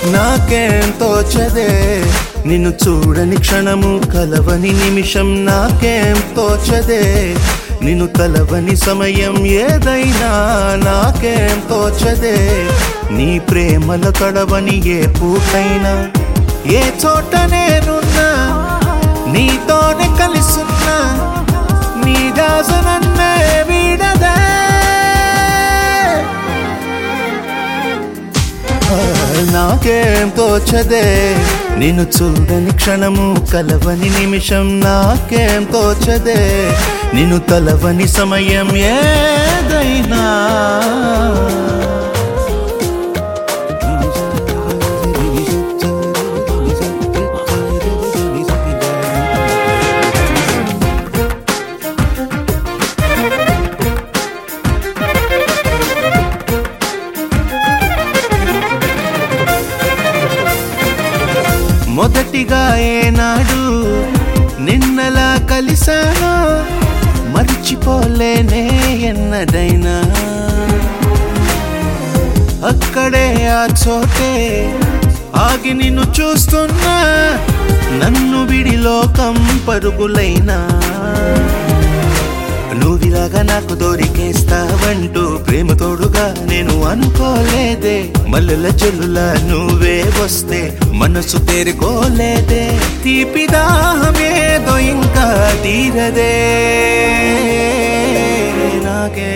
నాకేం తోచదే నిన్ను చూడని క్షణము కలవని నిమిషం నాకేం తోచదే నిన్ను కలవని సమయం ఏదైనా నాకేం తోచదే నీ ప్రేమల తడవని ఏ పూటైనా ఏ చోట నేనున్నా నీతోనే కలిసున్నా నీ దాస నన్నే వీడదే నాకేం తోచదే నిన్ను చూడని క్షణము కలవని నిమిషం నాకేం తోచదే నిన్ను కలవని సమయం ఏదైనా మొదటిగా ఏనాడు నిన్నలా కలిసాను మర్చిపోలేనే ఎన్నడైనా అక్కడే ఆ చోటే ఆగి నిన్ను చూస్తున్నా నన్ను విడి లోకం పరుగులైనా నువ్విలాగా నాకు దొరికేస్తావంటూ ప్రేమ తోడుగా నేను అనుకోలేదే మల్లెల చెల్లులా నువ్వే వస్తే మనసు తేరుకోలేదే తీపి దాహమేదో ఇంకా తీరదే నాకే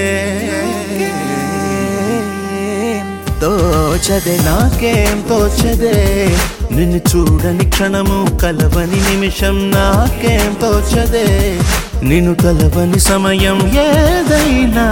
తోచదే నాకేం తోచదే నిన్ను చూడని క్షణము కలవని నిమిషం నాకేం తోచదే నిన్ను కలవని సమయం ఏదైనా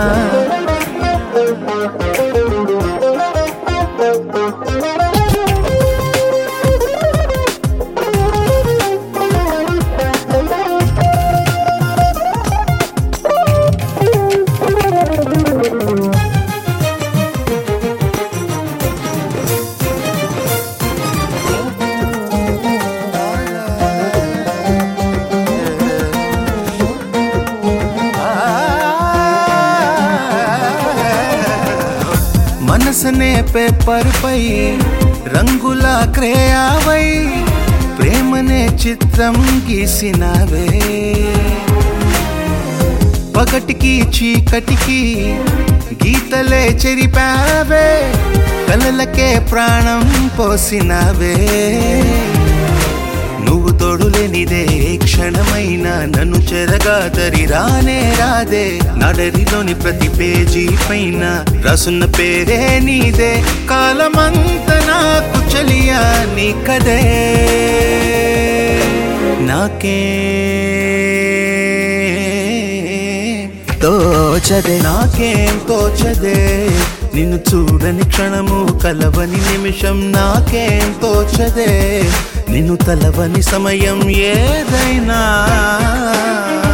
మనసనే పేపర్ పై రంగుల క్రేయావై ప్రేమనే చిత్రం గీసినావే పగటికి చీకటికి గీతలే చెరిపావే కలలకే ప్రాణం పోసినావే నువ్వు తోడులేనిదే క్షణమైనా నన్ను చెరగాదరి రానే రాదే నడరిలోని ప్రతి పేజీ పైన రాసున్న పేరే నీదే కాలమంత నాకు చలియా నీ కదే నాకే తోచదే నాకేం తోచదే నిన్ను చూడని క్షణము కలవని నిమిషం నాకేం తోచదే నిన్ను కలవని సమయం ఏదైనా